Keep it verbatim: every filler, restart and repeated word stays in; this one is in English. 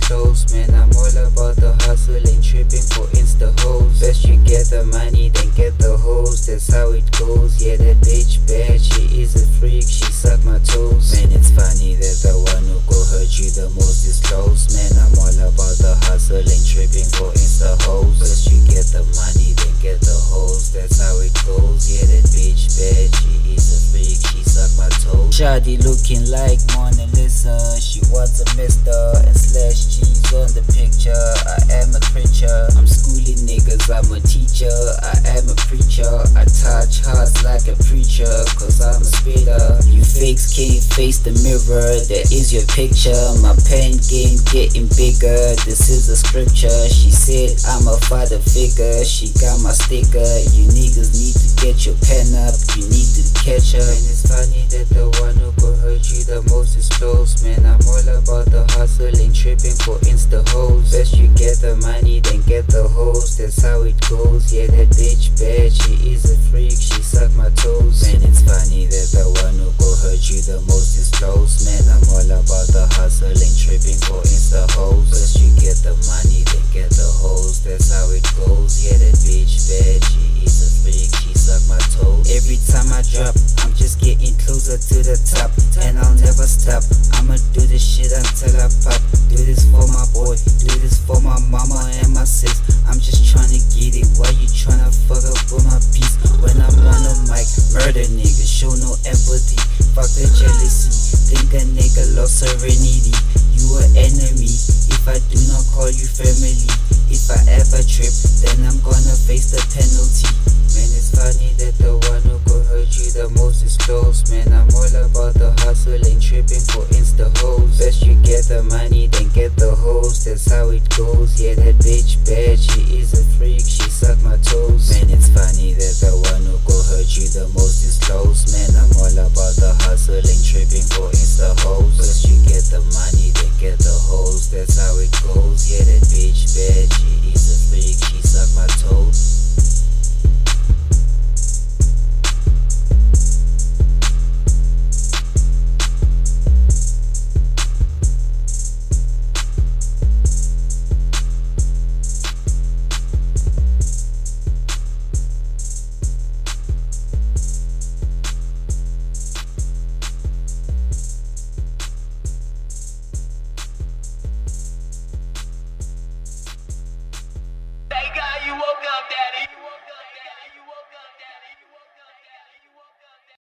close, man. I'm all about the hustle, ain't tripping for insta hoes. Best you get the money, then get the hoes, that's how it goes. Yeah, that bitch bad, she is a freak, she suck my toes. Man, it's funny that the one who go hurt you the most is close. Man, I'm all about the hustle, ain't tripping for insta hoes. Best you get the money, then get the hoes, that's how it goes. Yeah, that bitch bad, she is a freak, she suck my toes. Shawty looking like Mona Lisa, she wants a mister and slash G's on the picture. I am a creature, I'm schooling niggas, I'm a teacher. I am a preacher, I touch hearts like a preacher, cause I'm a spitter. You fakes can't face the mirror, that is your picture. My pen game getting bigger, this is a scripture. She said I'm a father figure, she got my sticker. You niggas need to get your pen up, you need to catch her. And it's funny that the one who could hurt you the most is close, man. I'm all about the hustle, ain't tripping for insta hoes. Best you get the money, then get the hoes, that's how it goes. Yeah, that bitch bad, she is a freak, she suck my toes. Man, it's funny that the one who could hurt you the most is close, man. I'm all about the hustle, ain't tripping for insta hoes. Best you get the money, then get the hoes, that's how it goes. Yeah, that bitch bad, she is a freak, she suck my toes. Every time I drop, I'm just getting closer to the top, and I'll never stop. I'ma do this shit until I pop. Do this for my boy, do this for my mama and my sis. I'm just tryna get it, why you tryna fuck up with my peace? When I'm on the mic, murder niggas, show no empathy. Fuck the jealousy, think a nigga lost serenity. You an enemy, if I do not call you family. If I ever trip, then I'm gonna face the penalty. Man, it's funny that the one who could hurt you the most is close, man. I'm all about the hustle, ain't tripping for insta hoes. Best you get the money, then get the hoes, that's how it goes. Yeah, that bitch bad, she is a